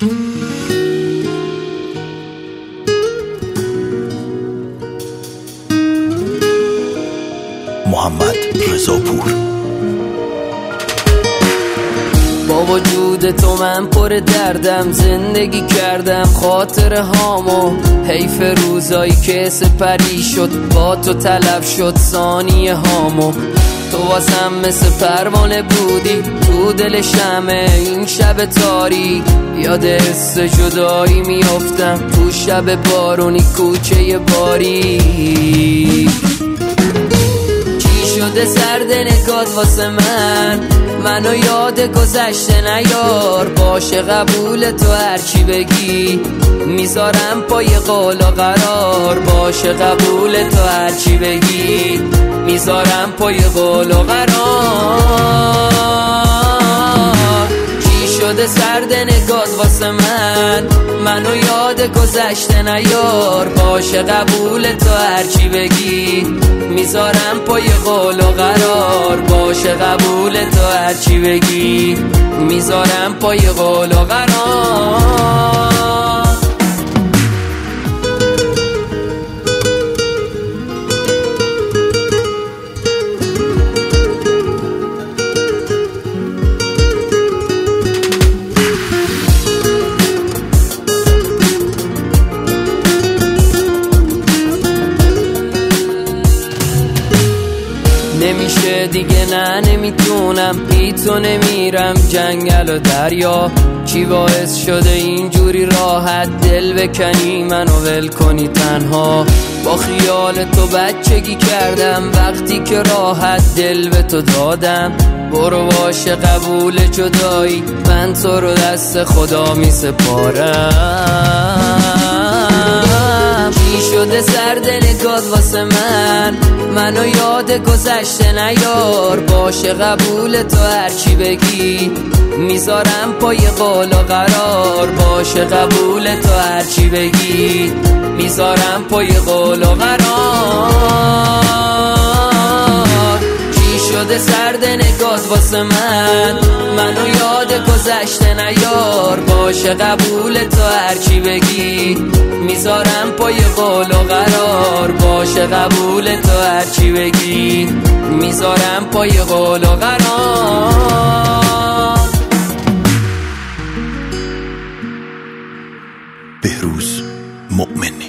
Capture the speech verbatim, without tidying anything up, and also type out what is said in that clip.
محمد رضا پور. با وجود تو من پر دردم، زندگی کردم خاطر هامو، حیف روزایی که سپری شد با تو طلب شد ثانیه هامو. تو واسم مثل پروانه بودی تو دل شمع این شب تاریک، یاد حس جدایی میافتم تو شب بارونی کوچه باری. چی شده سرد نگات واسه من، منو یاد گذشته نیار، باشه قبول تو هرچی بگی میذارم پای قول و قرار، باشه قبول تو هرچی بگی میذارم پای قول و قرار. چی شده سرد نگات واسه من، منو یاد گذشته نیار، باشه قبول تو هرچی بگی میذارم پای قول و قرار، باشه قبول تو هرچی بگی میذارم پای قول و قرار. نمیشه دیگه، نه نمیتونم بی تو نمیرم جنگل و دریا. چی باعث شده اینجوری راحت دل بکنی منو ول کنی تنها؟ با خیال تو بچگی کردم وقتی که راحت دل به تو دادم، برو باشه قبول جدایی من تو رو دست خدا می سپارم. چی شده سرد نگات واسه من، منو یاد گذشته نیار، باشه قبول تو هرچی بگی میذارم پای قول و قرار، باشه قبول تو هرچی بگی میذارم پای قول و قرار. چی شده سرد نگات واسه من، منو یاد گذشته نیار، باشه قبول تو هرچی بگی میذارم پای قول و قرار، باشه قبول تو هرچی بگی میذارم پای قول و قرار. بهروز مؤمن.